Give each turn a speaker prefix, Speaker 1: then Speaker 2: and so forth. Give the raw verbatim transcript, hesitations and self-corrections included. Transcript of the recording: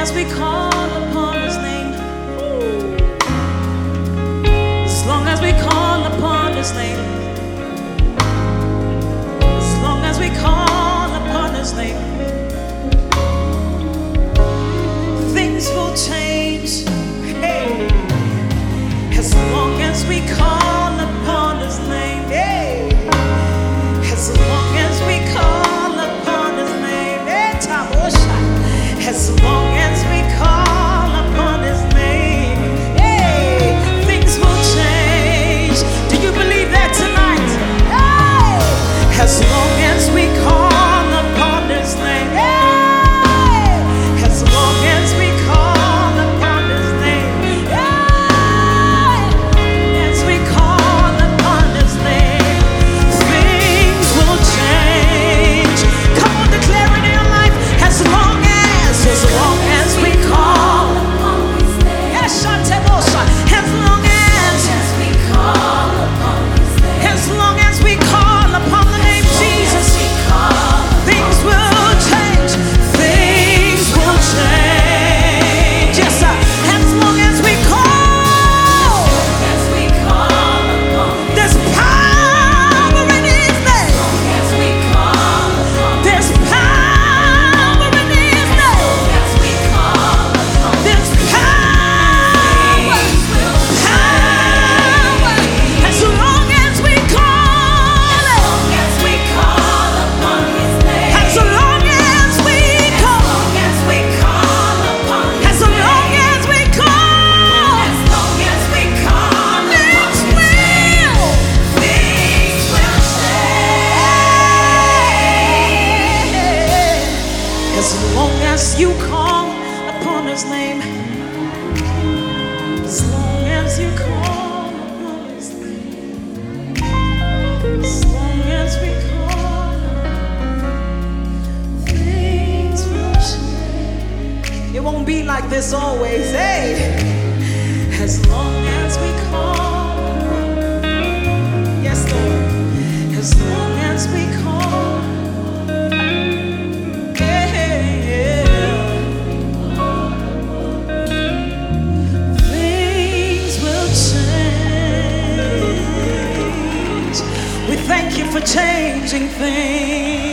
Speaker 1: as we call upon His name, as long as we call upon His name, as long as we call upon His name, things will change. Hey, as long as we call upon His name, hey, as long as we call upon His name, hey, Tabosha, as long as we call upon His name, hey, things will change. Do you believe that tonight? Hey, as long as we call upon His name, hey, as long as we call upon His name, hey, as we call upon His name, things will change. Come on, declare it in your life. As long as, as long as we call upon His name, yes, Shantebosha. As long as, as we call upon His name, as long as we call upon the name Jesus, things will change. Things will change. Yes, sir. As long as we call, as we call upon, there's power in His name. As we call upon, there's power in His name. As we call upon, there's power. Power. As long as we call, as long as we call upon His name, as long as we call, as we call upon, as long as we call, as long as we call, things will, things will change. As long as you call upon His name, as long as you call upon His name, as long as we call, things will change. It won't be like this always, hey. As long as we call, yes, Lord. As long as we call, yeah, things will change. We thank you for changing things.